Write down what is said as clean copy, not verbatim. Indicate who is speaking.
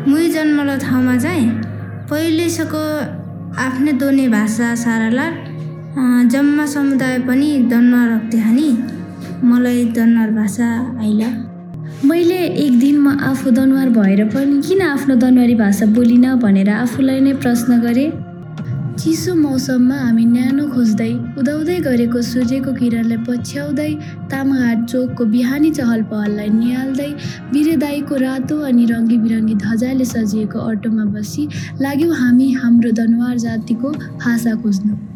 Speaker 1: मुई जन्मलो ठाउँमा चाहिँ पहिलेसको आफ्नै दोने भाषा साराला जम्मा समुदाय पनि दनुवार रक्थे हानी मलाई दनुवार भाषा आइला।
Speaker 2: मैले एक दिन म आफू दनुवार भएर पनि किन आफ्नो दनुवारी भाषा बोलिन भनेर आफूलाई नै प्रश्न गरेँ। चिसो मौसममा हामी न्यानो खोज्दै उदाउँदै गरेको सूर्यको किरणलाई पछ्याउँदै तामाघाट चोकको बिहानी चहल पहललाई निहाल्दै बिरेदाईको रातो अनि रङ्गी बिरङ्गी ध्वजाले सजिएको अटोमा बसी लाग्यौँ हामी हाम्रो दनुवार जातिको भाषा खोज्न।